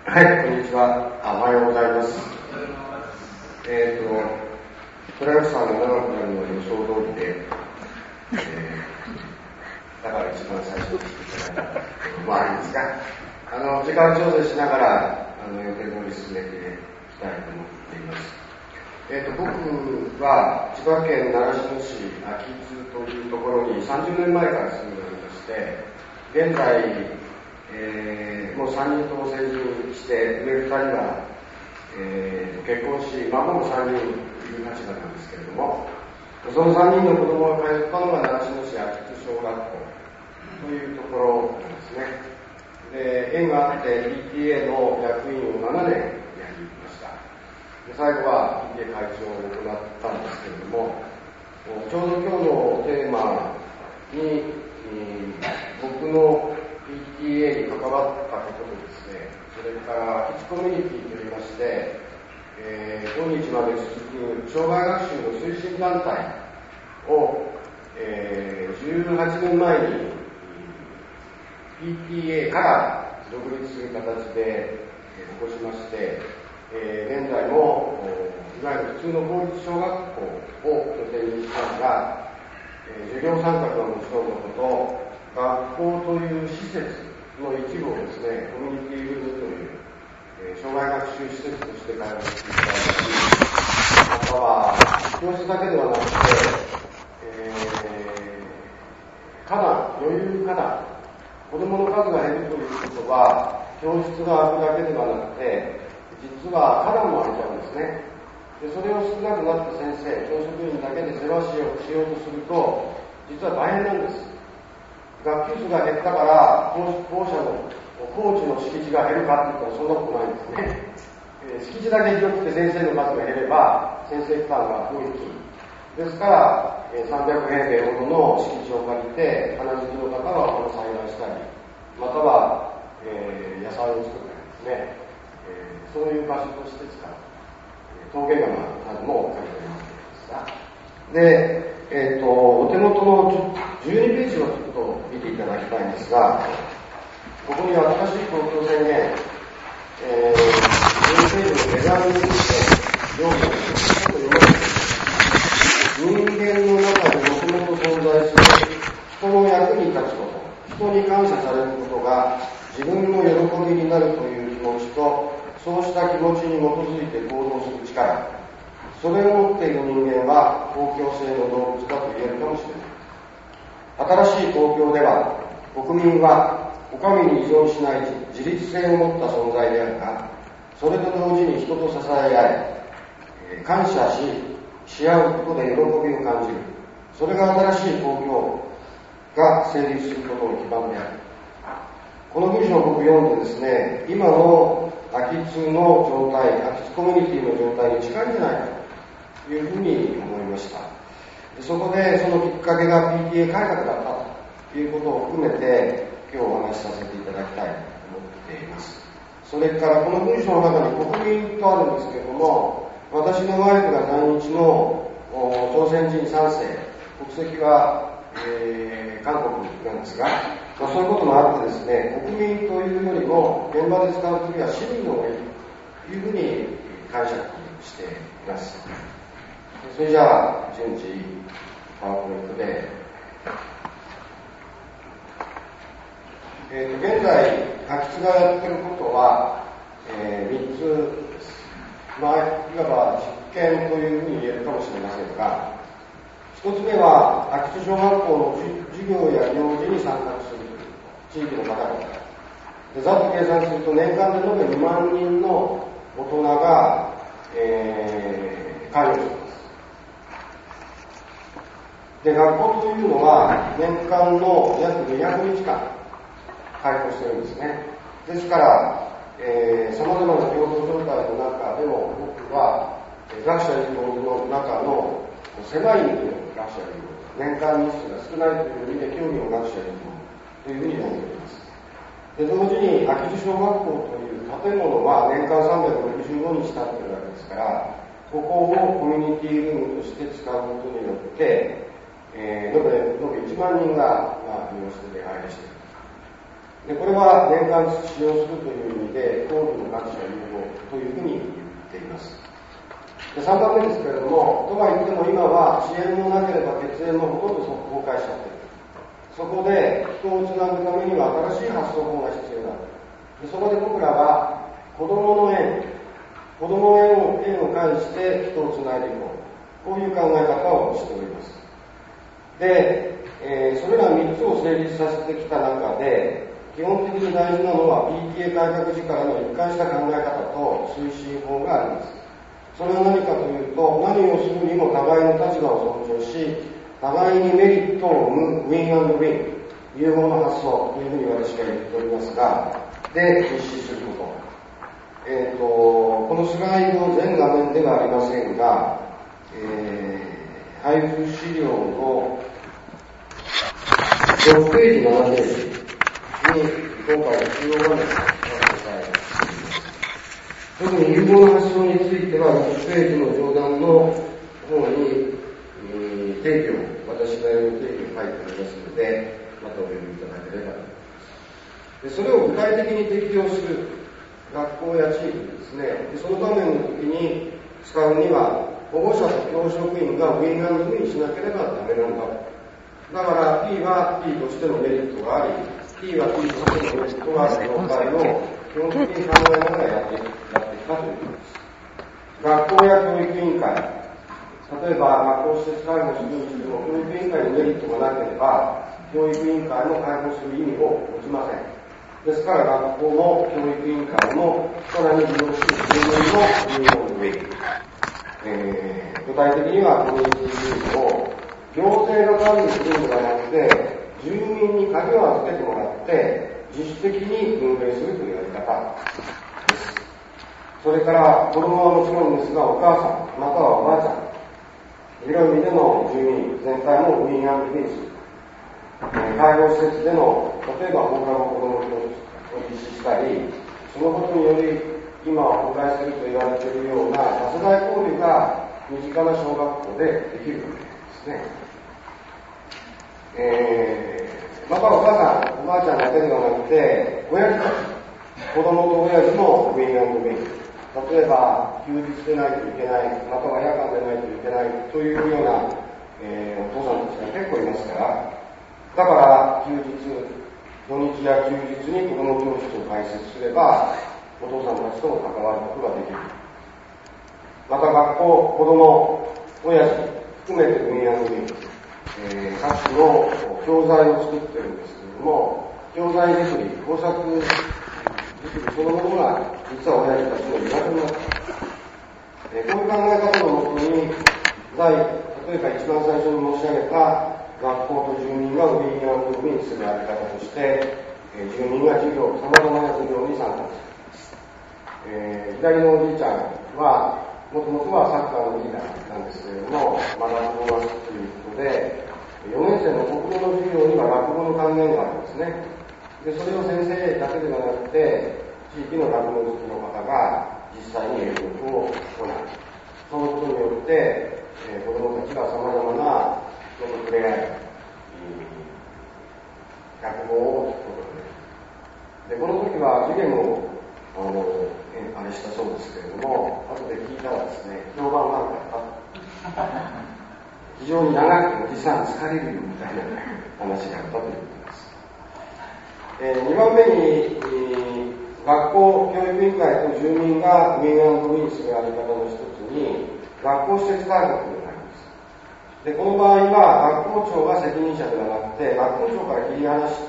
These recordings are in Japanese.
はい、こんにちは。おはようございます。倉吉さんが長くなるのは予想通りで、だから一番最初にしていただいたのもあるんですが、時間調整しながら予定通り進めていきたいと思っています。僕は千葉県習志野市秋津というところに30年前から住んでおりまして、現在もう3人とも成人して、上2人は、結婚し、孫も3人いる立場なんですけれども、その3人の子供が通ったのが習志野市秋津小学校というところなんですね。で、縁があって PTA の役員を7年やりました。で、最後は PTA 会長を行ったんですけれども、ちょうど今日のテーマに、僕のPTA に関わったこととですね、それから秋津コミュニティといいまして、今日まで続く障害学習の推進団体を、18年前に PTA から独立する形で起こしまして、現在もいわゆる普通の公立小学校を拠点にしながら、授業参加はもちろんのこと、学校という施設の一部をですね、コミュニティルームという、障害学習施設として開発していただいたり、または教室だけではなくて、余裕花壇、子供の数が減るということは、教室が空くだけではなくて、実は花壇も空いちゃうんですね。で、それを少なくなった先生、教職員だけで世話しようとすると、実は大変なんです。学級数が減ったから校舎の校地の敷地が減るかっていうとそんなことないんですね。敷地だけ広くて先生の数が減れば先生負担が増えきですから、300平米ほどの敷地を借りて花好きの方はこの栽培したり、または、野菜を作ったりですね、そういう場所として使う陶芸窯なども借りているわけですが、でお手元の12ページをちょっと見ていただきたいんですが、ここに新しい東京宣言、12ページのデザインについて用意を読ませて、人間の中にもともと存在する人の役に立つこと、人に感謝されることが自分の喜びになるという気持ちと、そうした気持ちに基づいて行動する力、それを持っている人間は公共性の動物だと言えるかもしれない。新しい東京では国民はお上に依存しない自立性を持った存在であるが、それと同時に人と支え合い、感謝し合うことで喜びを感じる。それが新しい東京が成立することの基盤である。この文章を僕読んでですね、今の秋津の状態、秋津コミュニティの状態に近いんじゃないかというふうに思いました。そこでそのきっかけが PTA 改革だったということを含めて今日お話しさせていただきたいと思っています。それからこの文章の中に国民とあるんですけれども、私のワイフが在日の朝鮮人3世、国籍は、韓国なんですが、そういうこともあってですね、国民というよりも現場で使うときは市民の方がいいというふうに解釈しています。それじゃあ順次パワーポイントで、現在秋津がやっていることは、3つです。いわば実験というふうに言えるかもしれませんが、1つ目は秋津小学校の授業や行事に参画する地域の方々で、ざっと計算すると年間で延べ2万人の大人が、関与します。で、学校というのは年間の約200日間開校してるんですね。ですから、様々な共同状態の中でも僕は学者有望の中の狭い意味の学者有望、年間日数が少ないという意味で教義の学者有望というふうに呼んでおります。で、同時に秋津小学校という建物は年間365日経っているわけですから、ここをコミュニティルームとして使うことによって、延べ1万人が、利用して出入りしている。 で、これは年間使用するという意味で、公務の各社有望というふうに言っています。で、3番目ですけれども、とは言っても今は支援もなければ血縁もほとんど崩壊しちゃってる。そこで人をつなぐためには新しい発想法が必要だ。で、そこで僕らは子供の縁を介して人をつないでいこう。こういう考え方をしております。で、それら3つを成立させてきた中で、基本的に大事なのは PTA 改革時からの一貫した考え方と推進法があります。それは何かというと、何をするにも互いの立場を尊重し、互いにメリットを生むウィン&ウィン、融合の発想というふうに私が言っておりますが、で、実施すること。このスライド全画面ではありませんが、配布資料の6ページ、7ページに今回の重要画面をご覧ください。特に融合の発想については6ページの上段の方に定義を、私なりの定義を書いてありますので、またお読みいただければと思います。で、それを具体的に適用する学校や地域ですね。で、その場面の時に使うには、保護者と教職員がウィン&ウィンしなければダメなんだ。だから P は P としてのメリットがあり、T は T としてのメリットがある業界を基本的に考えながらやってきたということです。学校や教育委員会、例えば学校施設介護するにしても、教育委員会にメリットがなければ、教育委員会も介護する意味を持ちません。ですから学校も教育委員会もさらに利用し、住民の利用の上、具体的にはコミュニティユースを行政が管理するのではなくて、住民に鍵を預けてもらって自主的に運営するというやり方です。それから子供はもちろんですが、お母さんまたはおばあちゃん、広い意味での住民全体もウィン&ウィンする。介護施設での例えば放課後子供教室を実施したり、そのことにより今は崩壊すると言われているような多世代交流が身近な小学校でできるわけですね。またお母さん、おばあちゃんだけではなくて、親父たち、子供と親父もウィン&ウィン。例えば、休日でないといけない、または夜間でないといけないというような、お父さんたちが結構いますから、だから休日、土日や休日に子供教室を開設すれば、お父さんたちとも関わることができる。また学校、子供、親父含めてウィン&ウィン。各種の教材を作ってるんですけれども、教材作り、工作作りそのものが実は親父たちの苦手になっています。こういう考え方のもとに、例えば一番最初に申し上げた学校と住民がウィン&ウィンするやり方として、住民が授業、様々な授業に参加する。左のおじいちゃんは、もともとはサッカーのリーダーなんですけれども、学ぶをするということで、4年生の国語の授業には落語の関連があるんですね。で、それを先生だけではなくて、地域の落語好きの方が実際に演目を行う。そのことによって、子供たちが様々な人と触れ合い、落語を聞くことができる。で、この時は授業をあれしたそうですけれども、後で聞いたらですね、評判悪かった。非常に長くおじさん疲れるみたいな話があったということです。2番目に、学校教育委員会と住民がウィン&ウィンするやり方の一つに、学校施設改革になります。で、この場合は学校長が責任者ではなくて、学校長から切り離して、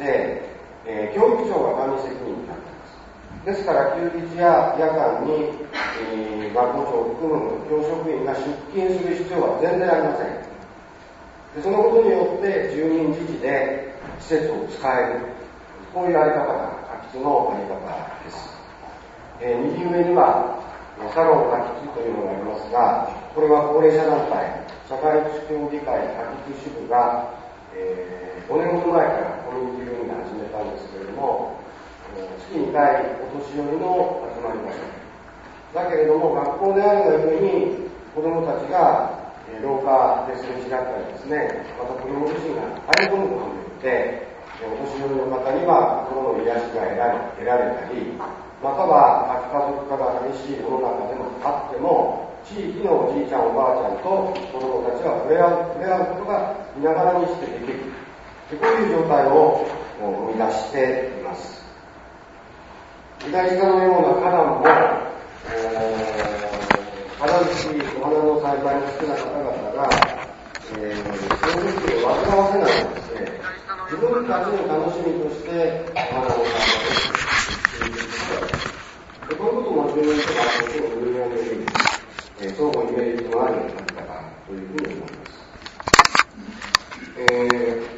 教育長が管理責任になっています。ですから休日や夜間に、学校長を含む教職員が出勤する必要は全然ありません。で、そのことによって住民自治で施設を使える、こういうやり方が空き地のやり方です。右上にはサロン空き地というのがありますが、これは高齢者団体社会福祉協議会空き地支部が、5年ほど前からコミュニティルームで始めたんですけれども、月2回お年寄りの集まり場所だけれども、学校であるがゆえに子どもたちが廊下ですれ違ったりですね、また子ども自身が入り込むことによってお年寄りの方には心の癒しが得られたり、または核家族化が激しい世の中でもあっても、地域のおじいちゃんおばあちゃんと子供たちは触れ合うことがいながらにしてできる。こういう状態を生み出しています。左下のような花壇も、花好き、お花の栽培の好きな方々が、その時を煩わせないでですね、自分たちの楽しみとしてお花を栽培していくことが、こういうことも住民とかとても有用で相互にメリットのある書き方というふうに思います。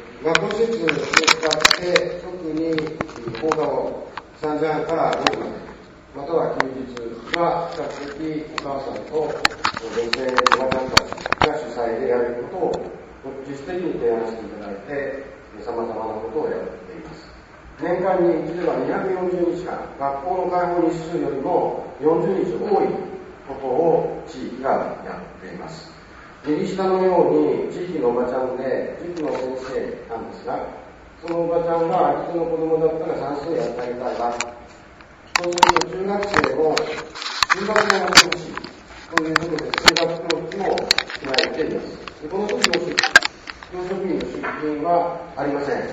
学校施設を使って特に放課後3時半から5時まで、または休日は比較的お母さんと女性おばちゃんたちが主催でやれることを実質的に提案していただいて、様々なことをやっています。年間に一度は240日間、学校の開放日数よりも40日多いことを地域がやっています。右下のように地域のおばちゃんで塾の先生なんですが、そのおばちゃんが空き巣の子供だったら算数やってあげたいわ。そうすると中学生も数学もやってほしいということで数学教室も開いています。でこの時の教職員の出勤はありません。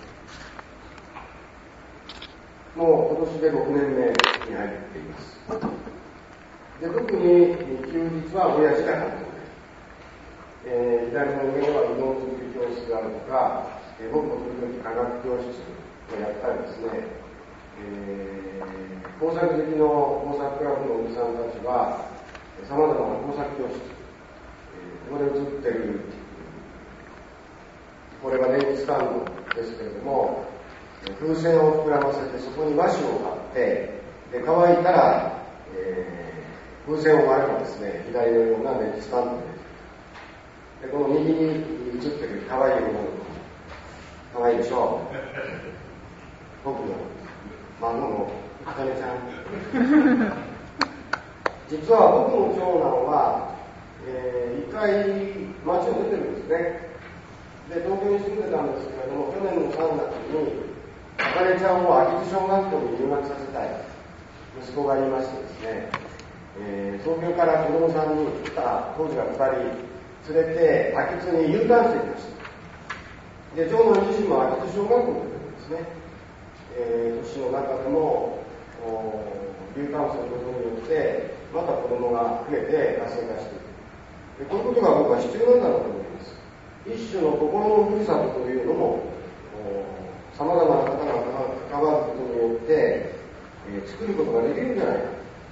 もう今年で6年目に入っています。で特に休日は親父が担当。左の上はうどん作り教室があるとか、僕も時々科学教室をやったりですね、工作好きの工作クラブのおじさんたちは、様々な工作教室、ここで映ってる、これは電気スタンドですけれども、風船を膨らませてそこに和紙を貼って、で乾いたら、風船を割ればですね、左のような電気スタンドで、でこの右に映ってる可愛い女の子、可愛いでしょう。僕の孫のあかねちゃん。実は僕の長男は、一回街を出てるんですね。で東京に住んでたんですけれども、去年の3月にあかねちゃんを秋津小学校に入学させたい息子がいましてですね、東京から子供さんに来た当時は2人連れて秋津に U ターンしてきました。で長男自身も秋津小学校に出てるんですね。都市の中でも U ターンすることによってまた子供が増えて活性化していく。でこういうことが僕は必要なんだろうと思います。一種の心のふるさとというのも様々な方が関わることによって、作ることができるんじゃないか。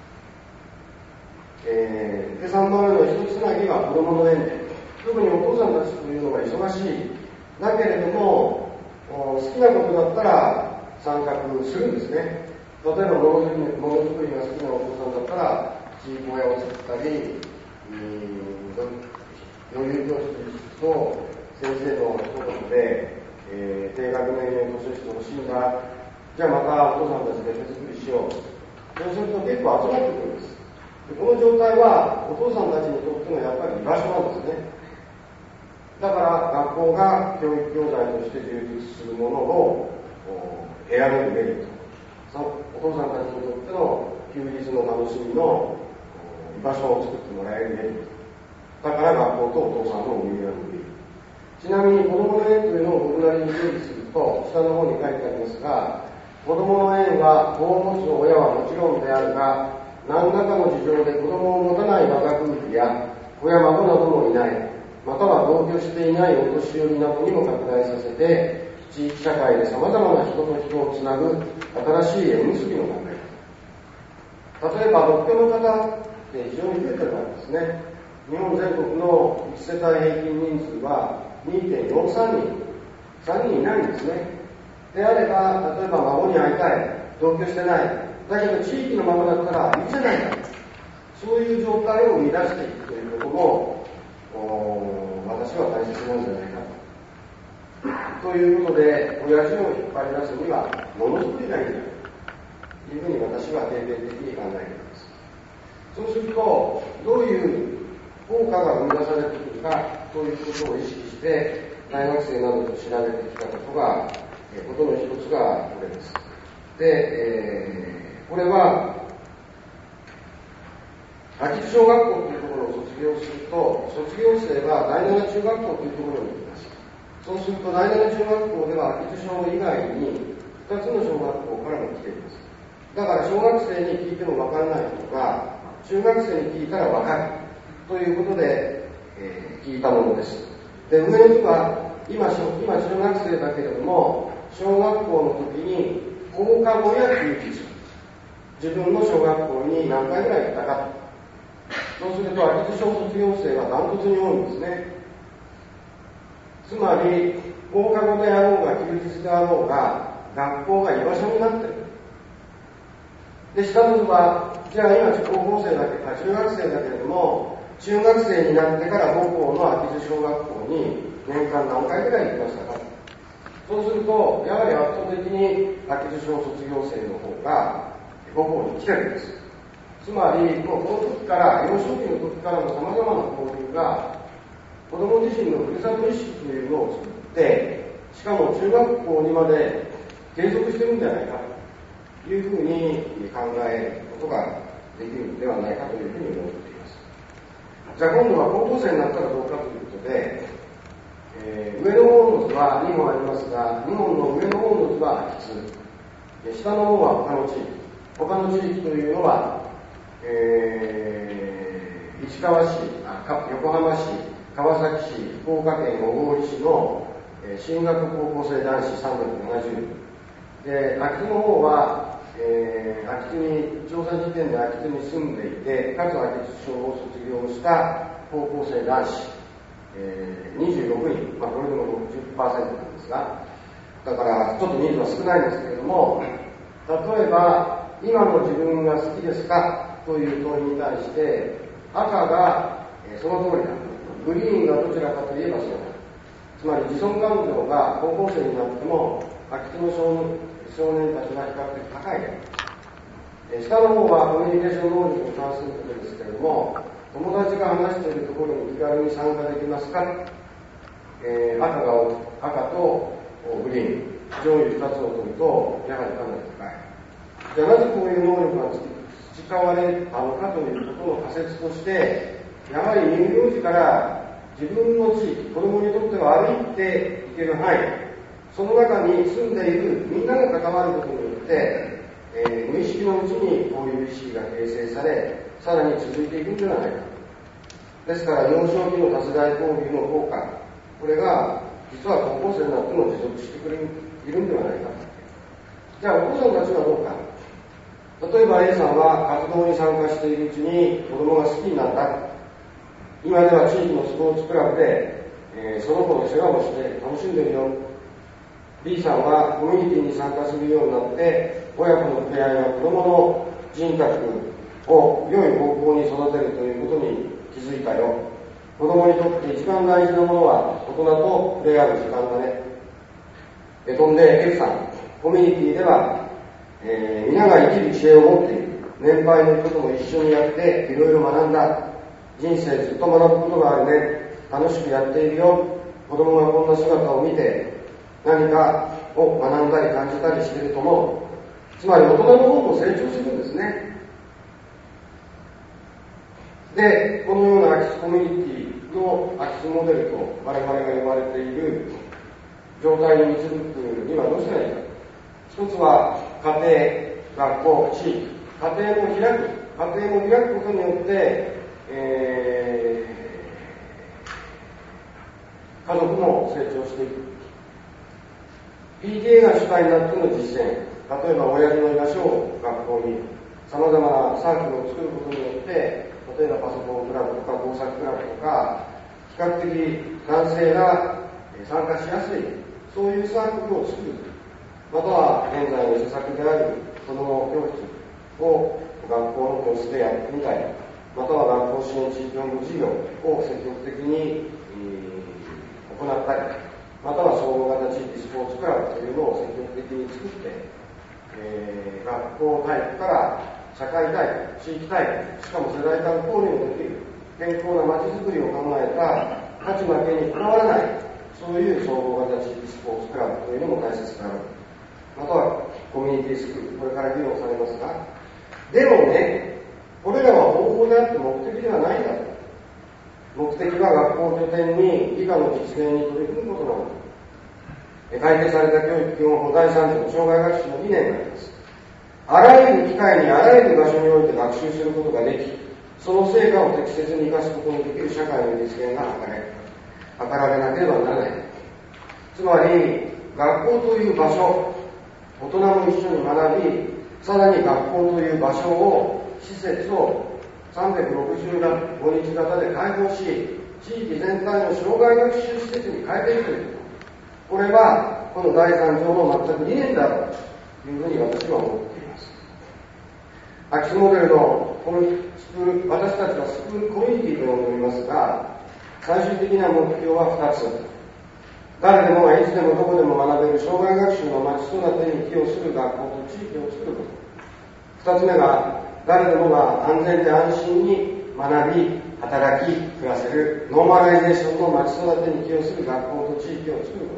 で3番目の一つなぎは子供の縁で、特にお父さんたちというのが忙しい。だけれども、好きなことだったら参画するんですね。例えばものづくりが好きなお父さんだったら、地域小屋を作ったり、余裕教室と先生の一言で、低学年に図書室欲しいんだ。じゃあまたお父さんたちで手作りしよう。そうすると結構集まってくるんです。この状態はお父さんたちにとってのやっぱり居場所なんですね。だから学校が教育教材として充実するものを得られるメリット、そのお父さんたちにとっての休日の楽しみの居場所を作ってもらえるメリットだから学校とお父さんの運営ができる。ちなみに子供の縁というのを僕なりに定義すると下の方に書いてありますが、子供の縁は子を持つ親はもちろんであるが、何らかの事情で子供を持たない我が夫婦や子や孫などもいない、または同居していないお年寄りなどにも拡大させて、地域社会で様々な人と人をつなぐ新しい縁結びの考え方。例えば独居の方って非常に増えてるわけですね。日本全国の1世帯平均人数は 2.43 人、3人いないんですね。であれば、例えば孫に会いたい、同居してない、だけど地域の孫だったらいいじゃないか。そういう状態を生み出していくということも、私は大切なんじゃないかということで、親父を引っ張り出すにはものづくりがいいんだというふうに私は定点的に考えています。そうするとどういう効果が生み出されてくるかということを意識して大学生などと調べてきたことがことの一つがこれです。で、これは秋津小学校というところを卒業すると、卒業生は第7中学校というところに行きます。そうすると第7中学校では秋津小以外に2つの小学校からも来ています。だから小学生に聞いても分からないとか、中学生に聞いたら分かるということで、聞いたものです。で、上の図は今中学生だけれども、小学校の時に放課後や休日、自分の小学校に何回ぐらい行ったか。そうすると秋津小卒業生はダントツに多いんですね。つまり放課後であろうが休日であろうが学校が居場所になっている。で、下の図はじゃあ今高校生だけか中学生だけれども、中学生になってから母校の秋津小学校に年間何回ぐらい行きましたか。そうするとやはり圧倒的に秋津小卒業生の方が母校に来てるんです。つまりもうこの時から幼少期の時からのさまざまな交流が子ども自身のふるさと意識というのを作って、しかも中学校にまで継続してるんじゃないかというふうに考えることができるのではないかというふうに思っています。じゃあ今度は高校生になったらどうかということで、上の方の図は2本ありますが、2本の上の方の図は秋津、下の方は他の地域。他の地域というのは、市川市、横浜市、川崎市、福岡県小郡市の進学高校生男子370人。で、秋津の方は、秋津に、調査時点で秋津に住んでいて、かつ秋津小を卒業した高校生男子、26人、これでも 60% なんですが、だからちょっと人数は少ないんですけれども、例えば、今の自分が好きですかという問いに対して、赤が、その通りだ。グリーンがどちらかといえばそうだ。つまり自尊感情が高校生になっても、秋津の少年たちが比較的高い。下の方はコミュニケーション能力に関することですけれども、友達が話しているところに気軽に参加できますか、赤とグリーン、上位2つを取ると、やはりかなり高い。じゃあなぜこういう能力が培われたのかということの仮説として、やはり乳幼児から自分の地域、子供にとっては歩いていける範囲、その中に住んでいるみんなが関わることによって、無意識のうちにこういう意識が形成され、さらに続いていくんじゃないか。ですから幼少期の多世代交流の効果、これが実は高校生になっても持続しているんではないか。じゃあお父さんたちはどうか。例えば A さんは活動に参加しているうちに子供が好きになった。今では地域のスポーツクラブで、その子の世話をして楽しんでいるよ。B さんはコミュニティに参加するようになって親子の触れ合いや子供の人格を良い方向に育てるということに気づいたよ。子供にとって一番大事なものは大人と触れ合う時間だね。飛んで F さん、コミュニティでは、皆が生きる知恵を持っている。年配の人とも一緒にやっていろいろ学んだ。人生ずっと学ぶことがあるね。楽しくやっているよ。子供がこんな姿を見て何かを学んだり感じたりしていると思う。つまり大人の方も成長するんですね。で、このような秋津コミュニティの秋津モデルと我々が呼ばれている状態に導くにはどうしたらいいか。一つは家庭、学校、地域、家庭も開くことによって、家族も成長していく。PTA が主体になっての実践、例えば親父の居場所を学校に様々なサークルを作ることによって、例えばパソコンクラブとか工作クラブとか、比較的男性が参加しやすい、そういうサークルを作る。または現在の施策である子ども教室を学校の教室でやってみたり、または学校支援地域本部事業を積極的に、行ったり、または総合型地域スポーツクラブというのを積極的に作って、学校体育から社会体育、地域体育、しかも世代間交流のできる健康な街づくりを考えた勝ち負けにこだわらないそういう総合型地域スポーツクラブというのも大切である。あとはコミュニティスクール、これから議論されますが、でもね、これらは方法であって目的ではないんだと。目的は学校を拠点に理科の実現に取り組むことなのだ。改定された教育基本法第3条障害学習の理念があります。あらゆる機会にあらゆる場所において学習することができ、その成果を適切に生かすことのできる社会の実現が図られなければならない。つまり、学校という場所、大人も一緒に学び、さらに学校という場所を、施設を365日型で開放し、地域全体の障害学習施設に変えていくということ。これは、この第3条の全く理念だろうというふうに私は思っています。空き巣モデルのこの私たちはスクールコミュニティと呼んでおりますが、最終的な目標は2つ。誰でもがいつでもどこでも学べる障害学習の街育てに寄与する学校と地域を作ること。2つ目が、誰でもが安全で安心に学び、働き、暮らせるノーマライゼーションの街育てに寄与する学校と地域を作ること。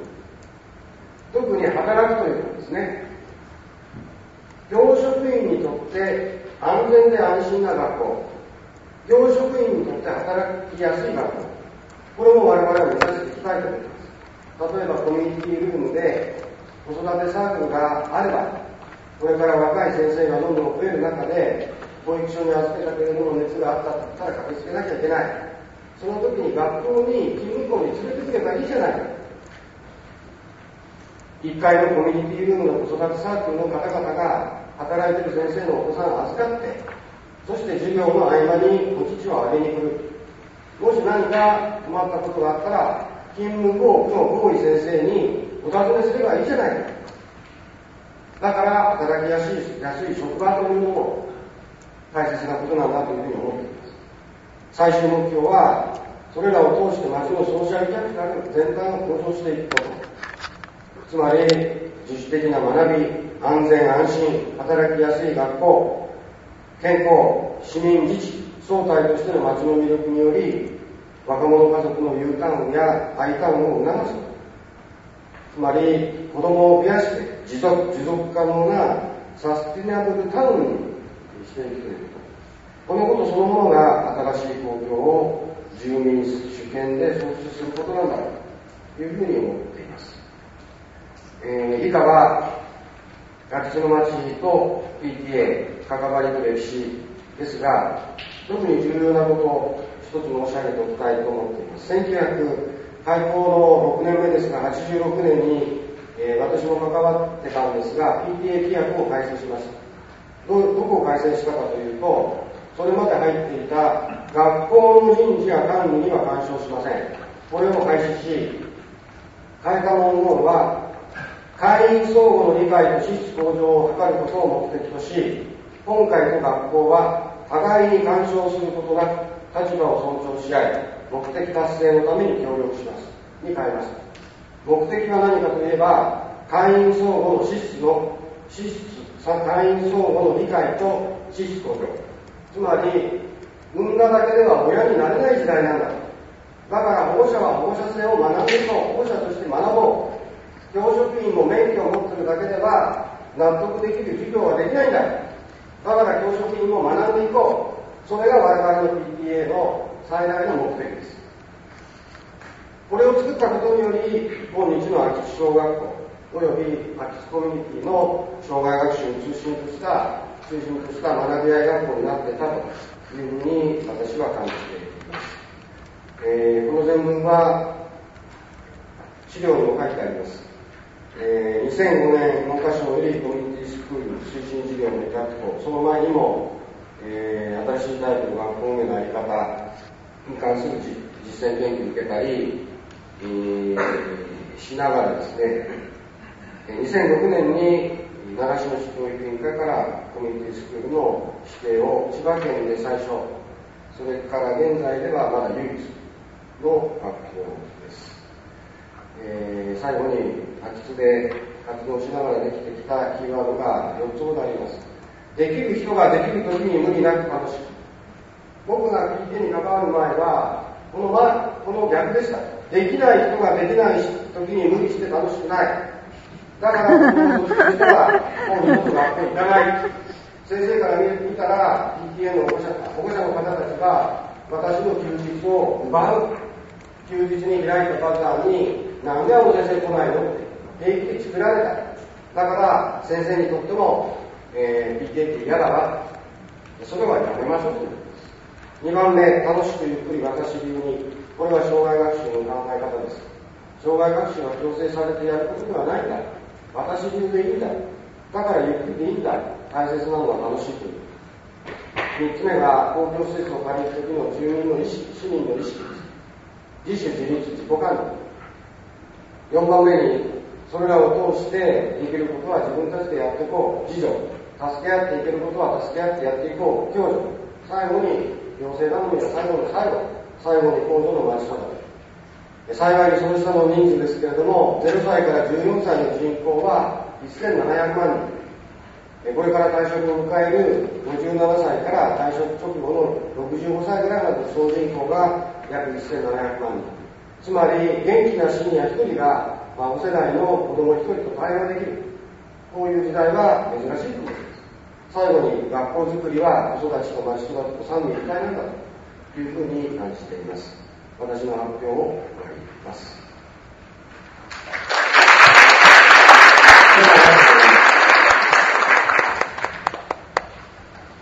特に働くということですね。教職員にとって安全で安心な学校、教職員にとって働きやすい学校、これも我々は目指していきたいと思います。例えばコミュニティルームで子育てサークルがあれば、これから若い先生がどんどん増える中で、保育所に預けたけれども熱があったと言ったら駆けつけなきゃいけない。その時に学校に勤務校に連れてくればいいじゃないか。1階のコミュニティルームの子育てサークルの方々が働いている先生のお子さんを預かって、そして授業の合間にお乳をあげに来る。もし何か困ったことがあったら、勤務後の保護医先生にお尋ねすればいいじゃないか。だから働きやすい職場というのも大切なことなんだというふうに思っています。最終目標は、それらを通して町のソーシャルキャピタル全体を向上していくこと。つまり、自主的な学び、安全安心、働きやすい学校、健康、市民自治、総体としての町の魅力により、若者家族の U ターンや I ターンを促すこと。つまり、子供を増やして持続可能なサスティナブルタウンにしていくということ。このことそのものが新しい公共を住民主権で創出することなんだろうというふうに思っています。以下は、空き地の町と PTA、関わりと歴史ですが、特に重要なことを一つ申し上げておきたいと思っています。開校の6年目ですが、86年に、私も関わってたんですが、PTA 規約を改正しました。どこを改正したかというと、それまで入っていた学校の人事や管理には干渉しません。これを廃止し、変えた文言は、会員相互の理解と資質向上を図ることを目的とし、本会と学校は互いに干渉することなく立場を尊重し合い、目的達成のために協力します。に変えました。目的は何かといえば、会員相互の会員相互の理解と資質向上。つまり、産んだだけでは親になれない時代なんだ。だから保護者は保護者性を学んでいこう。保護者として学ぼう。教職員も免許を持っているだけでは納得できる授業はできないんだ。だから教職員も学んでいこう。それが我々の PTA の最大の目的です。これを作ったことにより、今日の空き地小学校および空き地コミュニティの障害学習を中心とした学び合い学校になっていたというふうに私は感じています。この全文は資料にも書いてあります。2005年文科省よりコミュニティスクール推進事業の委託と、その前にも、新しいタイプの学校運営の在り方に関する実践研究を受けたり、しながらですね、2006年に習志野市教育委員会からコミュニティスクールの指定を千葉県で最初、それから現在ではまだ唯一の学校です。最後に空き地で活動しながらできてきたキーワードが4つほどあります。できる人ができるときに無理なく楽しく。僕が PTA に関わる前はこの逆でした。 できない人ができない時に無理して楽しくない。だから子供としてはもう二度と学校に行かない。先生から見たら PTA の保護者の方たちが私の休日を奪う。休日に開いたバザーになんであの先生来ないのって平気で作られた。だから先生にとっても、PTA って嫌だわ。それはやめましょうということです。2番目、楽しくゆっくり私流に。これは障害学習の考え方です。障害学習は強制されてやることではないんだ。私流でいいんだ。だからゆっくりでいいんだ。大切なのは楽しいという。3つ目が公共施設を借りるときの住民の意識、市民の意識です。自主自立自己管理。4番目にそれらを通してできることは自分たちでやっていこう。自助。助け合っていけることは助け合ってやっていこう。共助。最後に行政頼みの最後に公助の待ち方。幸いにその下の人数ですけれども、0歳から14歳の人口は1700万人。これから退職を迎える57歳から退職直後の65歳ぐらいまでの総人口が約1700万人。つまり元気なシニア1人が孫世代の子供1人と対話できる。こういう時代は珍しいことです。最後に学校づくりは子育ちと町育ちと三位一体なんだというふうに感じています。私の発表を終わります。